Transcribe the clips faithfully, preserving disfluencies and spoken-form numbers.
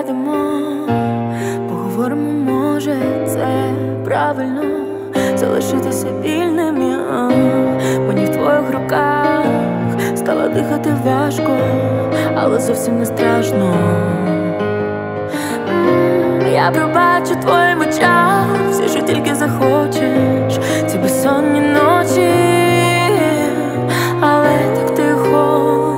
сядемо, поговоримо, може, це правильно залишитися вільними. Мені в твоїх руках стало дихати важко, але зовсім не страшно. Я пробачу твоїм очам все, що тільки захочеш, ці безсонні ночі, але так тихо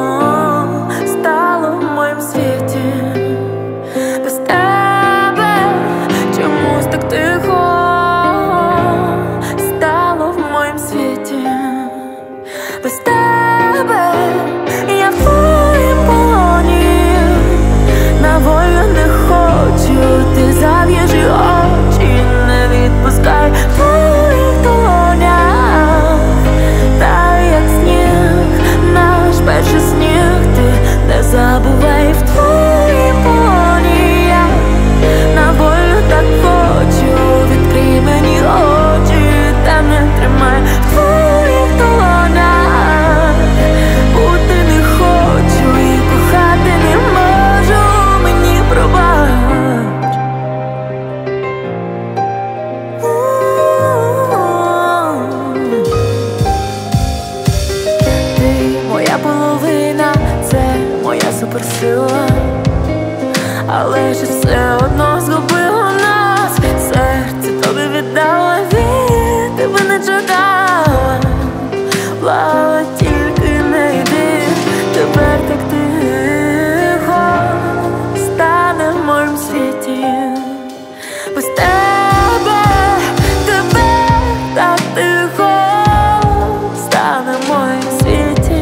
стало в моїм світі. Без тебе чомусь так тихо стало в моїм світі. Без тебе я в твоїм полоні, на волю не хочу, ти зав'яжи очі, не відпускай в твоїх долонях. Та як сніг, наш перший сніг, ти не забувай в твоїм полоні. Я на волю так хочу, відкрий мені очі, та не тримай в твоїх долонях. Бути не хочу і кохати не можу, мені пробач. Ти моя половина, це моя суперсила, але ж все одно згубило нас. Серце тобі віддала, від тебе не чекала, плала, тільки не йди. Тепер так тихо стане в моєму світі. Без тебе, тепер так тихо стане в моєму світі.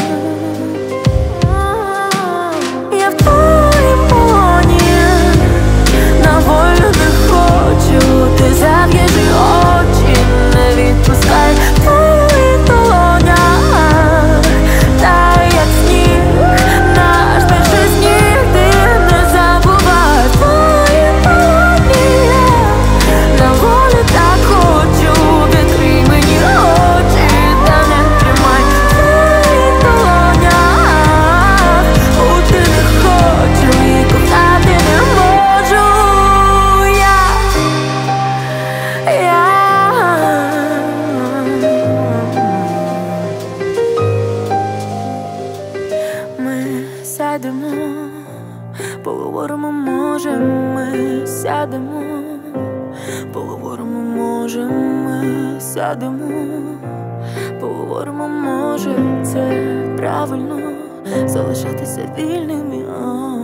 Я в твоїм полоні, на волю не хочу, ти зав'яжи очі, не відпускай в твоїх долонях. Та як сніг, наш перший сніг, ти не забувай в твоїм полоні. На волю так хочу, відкрий мені очі, та не тримай в твоїх долонях. Бути не хочу і кохати не можу. Я, я Ми сядемо, поговоримо, може, ми сядемо, поговоримо, може, ми сядемо, поговоримо, може, це правильно залишатися вільними.